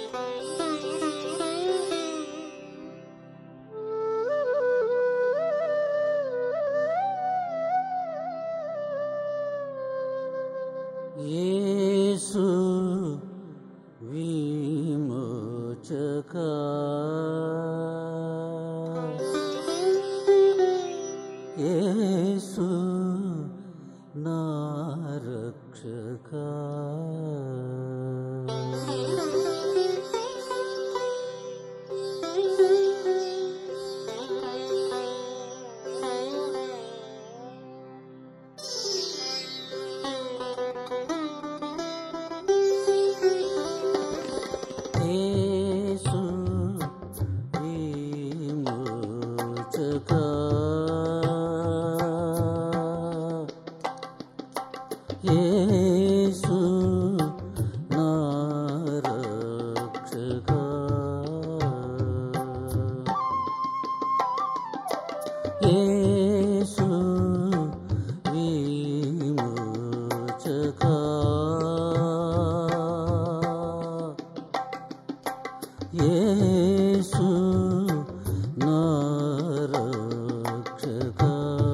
యేసు విమోచకా, యేసు నా రక్షకా, యేసు విమోచకా, యేసు నా రక్షకా, యేసు విమోచకా, యేసు నా రక్షకా.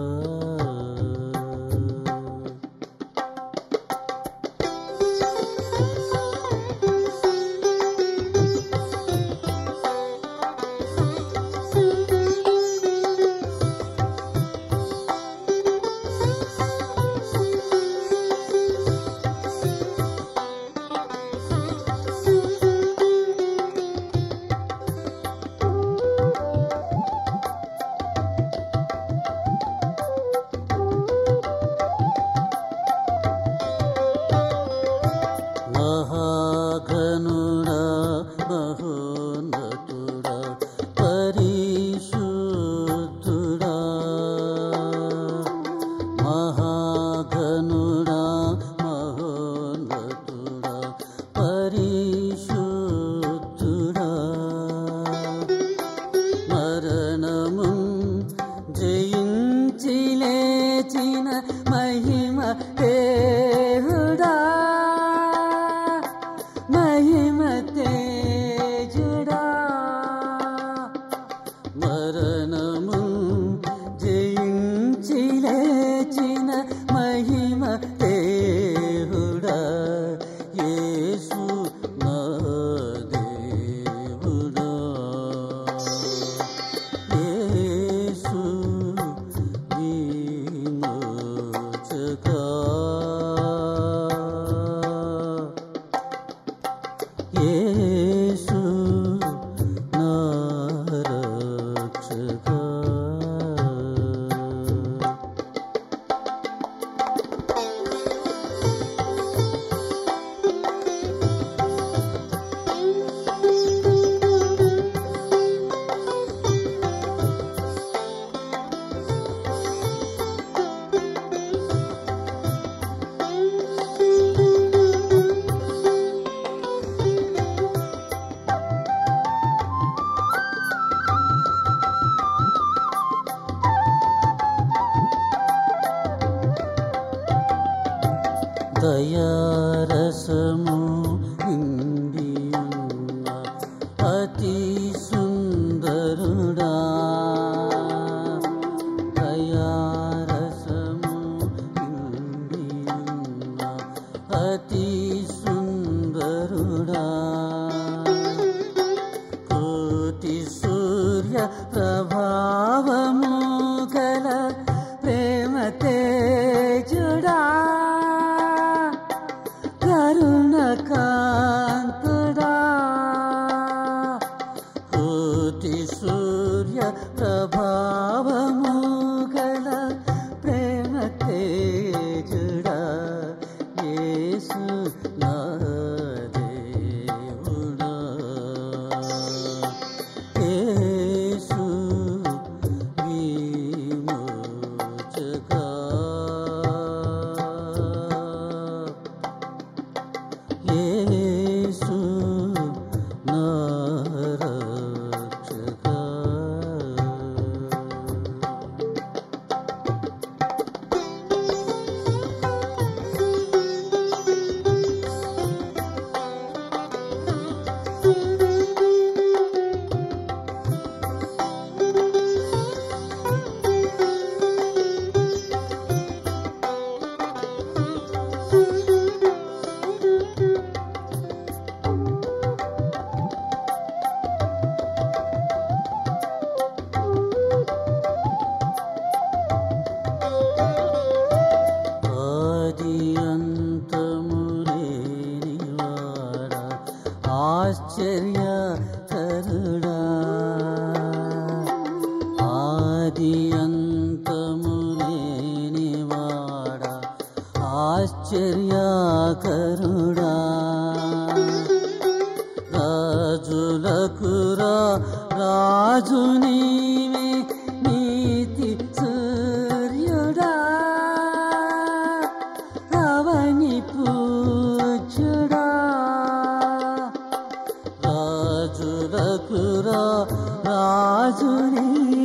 మహాఘనుడా మహోన్నతుడా పరిశుద్ధుడా, మహాఘనుడా మహోన్నతుడా పరిశుద్ధుడా, మరణము జయించి లేచిన మహిమ దేవుడా, మహిమ తేజుడా, మరణము జయించి లేచిన మహిమ దేవుడా, యేసు నా దేవుడా, యేసు విమోచకా, యేసు నా రక్షకా. దయారసము నిండియున్న అతి సుందరుడా, దయారసము నిండియున్న అతి సుందరుడా, కోటి సూర్య ప్రభావము గల ప్రేమ తేజుడా, కరుణకాంతుడా, కోటి సూర్య ప్రభావము గల ప్రేమ తేజుడా, యేసు నా దేవుడా, యేసు విమోచకా, యేసు ఆశ్చర్యకరుడా ఆది అంతము లేనివాడా ఆశ్చర్యకరుడా రాజులకు రాజు నీవే నీతి సూర్యుడా అవని పూజ్యుడా రాజులకు రాజు నీవే